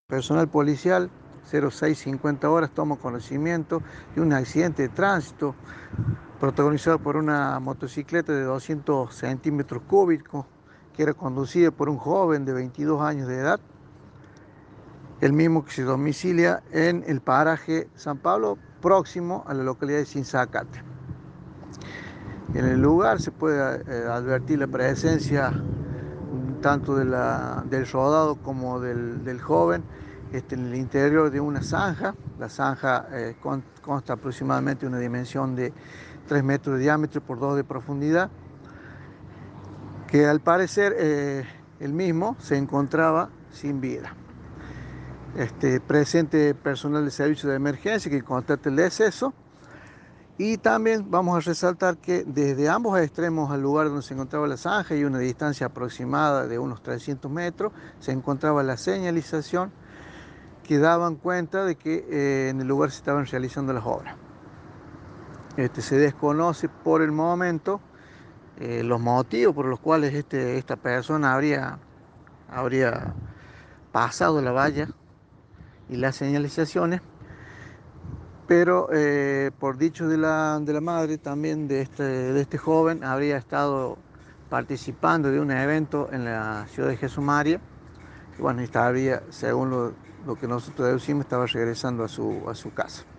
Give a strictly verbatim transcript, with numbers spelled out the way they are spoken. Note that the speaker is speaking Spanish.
Personal policial, cero seis cincuenta horas, toma conocimiento de un accidente de tránsito protagonizado por una motocicleta de doscientos centímetros cúbicos que era conducida por un joven de veintidós años de edad, el mismo que se domicilia en el paraje San Pablo, próximo a la localidad de Sinzacate. En el lugar se puede eh, advertir la presencia tanto de la, del rodado como del, del joven este, en el interior de una zanja. La zanja eh, con, consta aproximadamente de una dimensión de tres metros de diámetro por dos de profundidad, que al parecer eh, el mismo se encontraba sin vida. Este, presente personal de servicio de emergencia que constate el deceso. Y también vamos a resaltar que desde ambos extremos al lugar donde se encontraba la zanja y una distancia aproximada de unos trescientos metros, se encontraba la señalización que daban cuenta de que eh, en el lugar se estaban realizando las obras. Este, se desconoce por el momento eh, los motivos por los cuales este, esta persona habría, habría pasado la valla y las señalizaciones. Pero eh, por dicho de la, de la madre también de este, de este joven, habría estado participando de un evento en la ciudad de Jesús María. Y bueno, estaría, según lo, lo que nosotros deducimos, estaba regresando a su, a su casa.